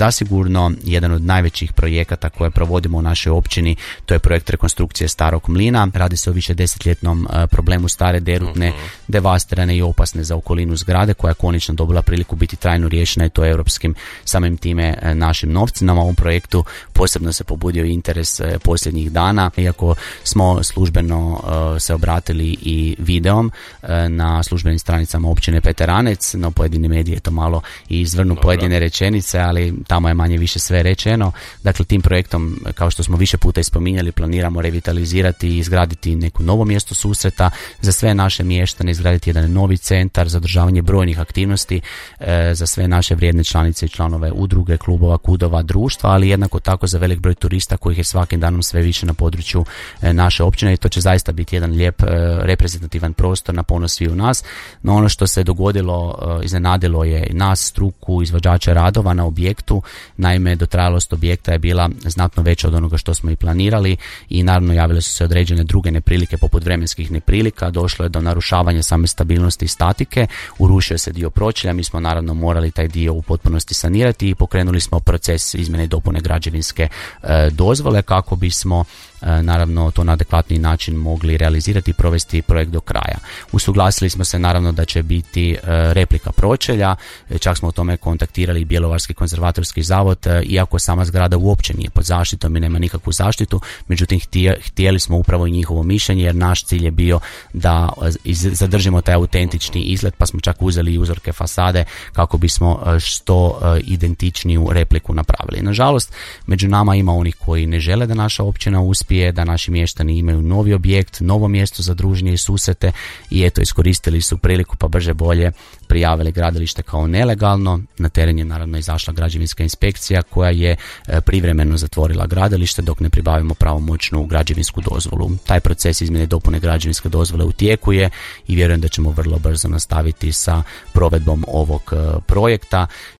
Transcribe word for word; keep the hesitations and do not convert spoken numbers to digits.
zasigurno jedan od najvećih projekata koje provodimo u našoj općini, to je projekt rekonstrukcije starog mlina. Radi se o više desetljetnom problemu stare derutne, uh-huh. devastirane i opasne za okolinu zgrade, koja je konačno dobila priliku biti trajno riješena i to europskim samim time našim novcima. Na ovom projektu posebno se pobudio interes posljednjih dana, iako smo službeno se obratili i videom na službenim stranicama općine Peteranec, no pojedini mediji je to malo i izvrnu Dobro. pojedine rečenice, ali tamo je manje više sve rečeno. Dakle, tim projektom, kao što smo više puta ispominjali, planiramo revitalizirati i izgraditi neko novo mjesto susreta za sve naše mještane, izgraditi jedan novi centar za održavanje brojnih aktivnosti e, za sve naše vrijedne članice i članove udruge, klubova, kudova, društva, ali jednako tako za velik broj turista kojih je svakim danom sve više na području e, naše općine, i to će zaista biti jedan lijep e, reprezentativan prostor na ponos svih u nas. No ono što se dogodilo, e, iznenadilo je nas, struku, izvođača radova na objektu. Naime, dotrajalost objekta je bila znatno veća od onoga što smo i planirali i naravno javile su se određene druge neprilike poput vremenskih neprilika, došlo je do narušavanja same stabilnosti i statike, urušio se dio pročelja, mi smo naravno morali taj dio u potpunosti sanirati i pokrenuli smo proces izmjene i dopune građevinske e, dozvole kako bismo e, naravno to na adekvatni način mogli realizirati i provesti projekt do kraja. Usuglasili smo se naravno da će biti e, replika pročelja, e, čak smo o tome kontaktirali i Bjelovarski konzervatorski zavod, e, iako sama zgrada uopće nije pod zaštitom i nema nikakvu zaštitu, međutim htije, htjeli smo upravo i njihovo mišljenje, jer naš cilj je bio da iz, zadržimo taj autentični izgled, pa smo čak uzeli i uzorke fasade kako bismo što identičniju repliku napravili. Nažalost, među nama ima onih koji ne žele da naša općina uspije, da naši mještani imaju novi objekt, novo mjesto za druženje i susrete, i eto, iskoristili su priliku pa brže bolje prijavili gradilište kao nelegalno. Na teren je naravno izašla građevinska inspekcija koja je privremeno zatvorila gradilište dok ne pribavimo pravomoćnu građevinsku dozvolu. Taj proces izmjene i dopune građevinske dozvole u tijeku je i vjerujem da ćemo vrlo brzo nastaviti sa provedbom ovog projekta.